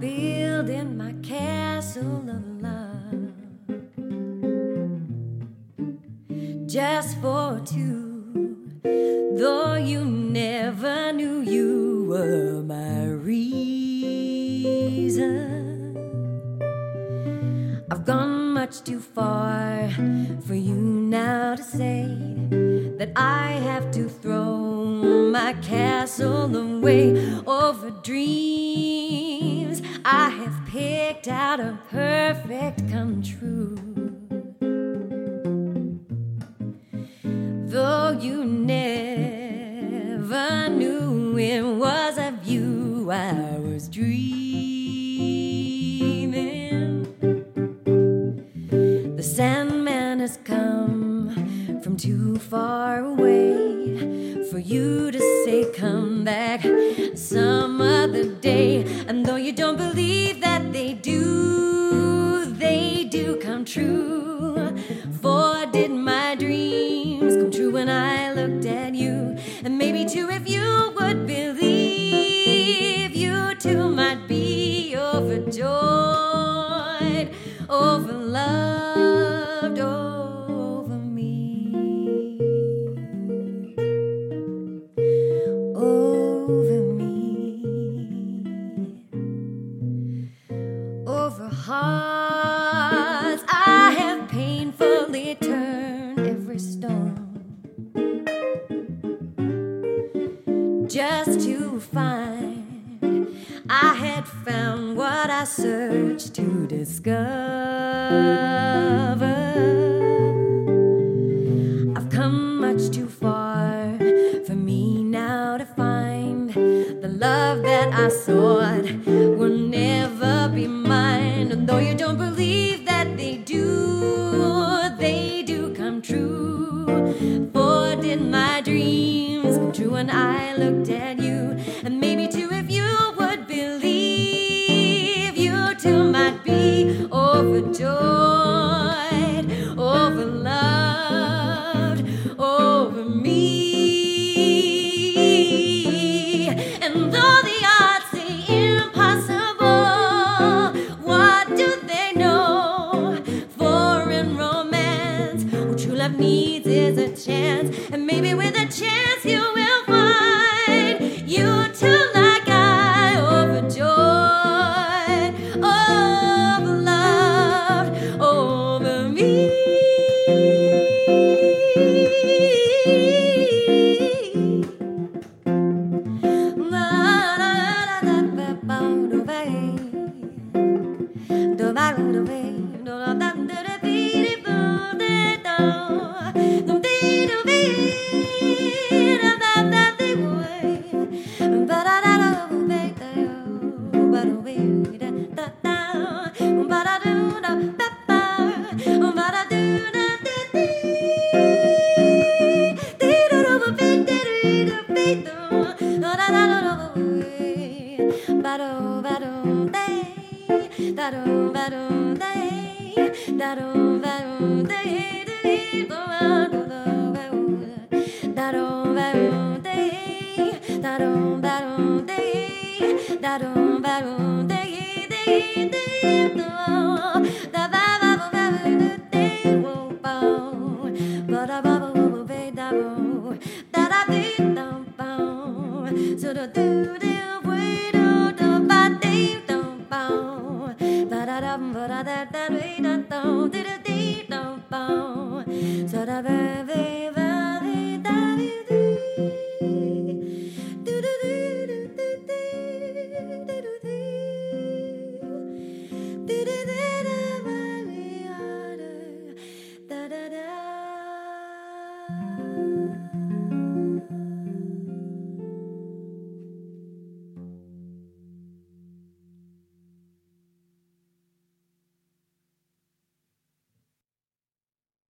building my castle of love just for two, though you never knew you were my reason. I've gone much too far for you now to say that I have to throw my castle away over dreams I have picked out a perfect come true. Though you never knew it was of you I was dreaming. The Sandman has come from too far away for you to say come back some other day. And though you don't believe that they do come true. For did my dreams come true when I looked at you? And maybe too if you would believe, you too might be overjoyed, overloved, over me, over me, over hearts I have painfully turned every stone just to find I had found what I searched to discover. I've come much too far for me now to find the love that I sought will never be mine. And though you don't believe that they do come true. For did my dreams come true when I looked at you? And maybe too if you would believe, you too might be overjoyed, overloved, over me. And though the odds say impossible, what do they know? For in romance, what true love needs is a chance. And maybe with a chance you will find you too like I, overjoyed, overloved, over me. So